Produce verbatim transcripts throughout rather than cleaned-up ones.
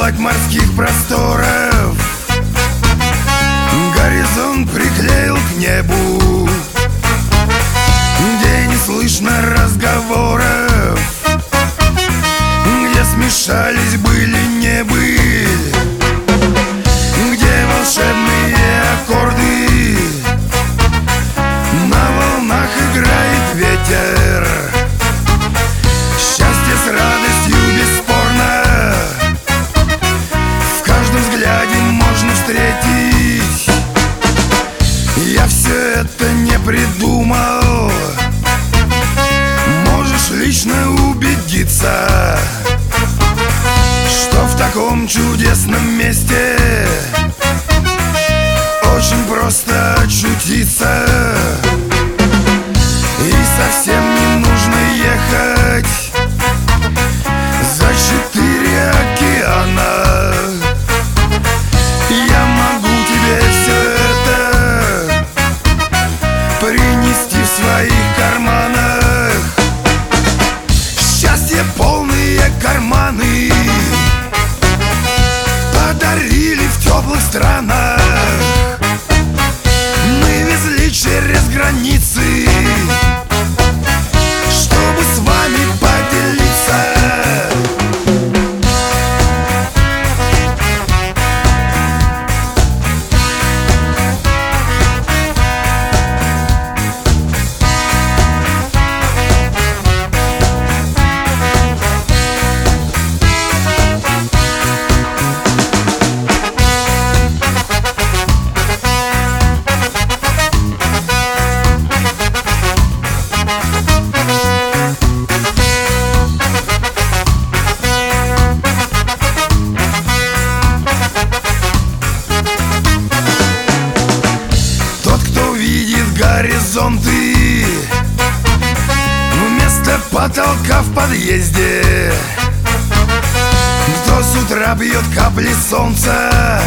гладь морских просторов. Горизонт приклеил к небу, где не слышно разговоров, где смешались были не были, где волшебные аккорды, на волнах играет ветер. Счастье с радостью бесспорно, в каждом взгляде можно встретить. Я все это не придумал, можешь лично убедиться, что в таком чудесном месте очень просто очутиться. И совсем не нужно ехать за четыре океана. Я могу тебе все это принести в своих карманах. Счастье полные карманы подарили в теплых странах. Мы везли через границы, чтобы с вами поделиться. Горизонты вместо потолка в подъезде, кто с утра бьет капли солнца,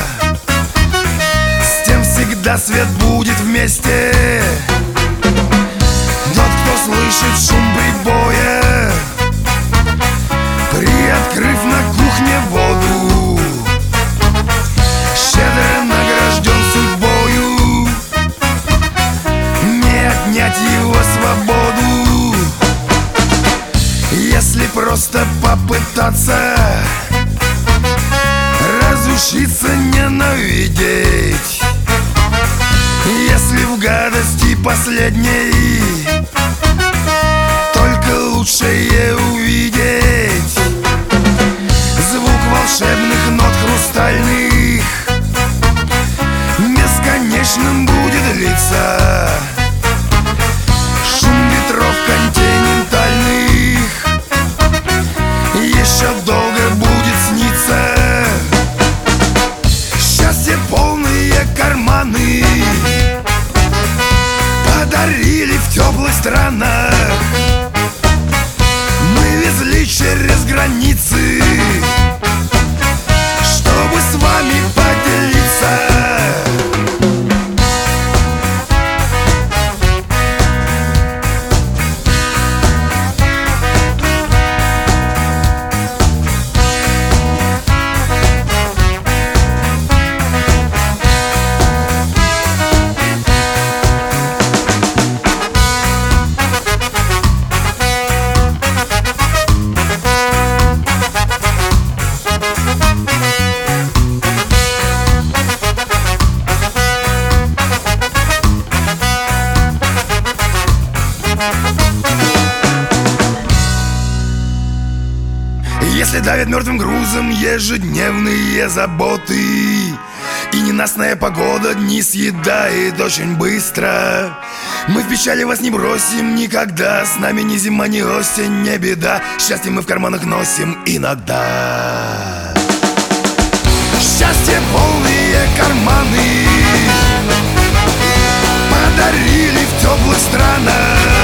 с тем всегда свет будет вместе. Тот, кто слышит шум прибоя, приоткрыв на кухне воду, щедро награжден судьбою, отнять его свободу. Если просто попытаться разучиться ненавидеть, если в гадости последней только лучшее увидеть, звук волшебных нот хрустальных бесконечным будет длиться. Ветров континентальных еще долго будет сниться. Счастье полные карманы подарили в теплых странах. Мы везли через границы, чтобы с вами поделиться. Если давят мертвым грузом ежедневные заботы, и ненастная погода дни съедает очень быстро, мы в печали вас не бросим никогда. С нами ни зима, ни осень, не беда. Счастье мы в карманах носим иногда. Счастье полные карманы подарили в теплых странах.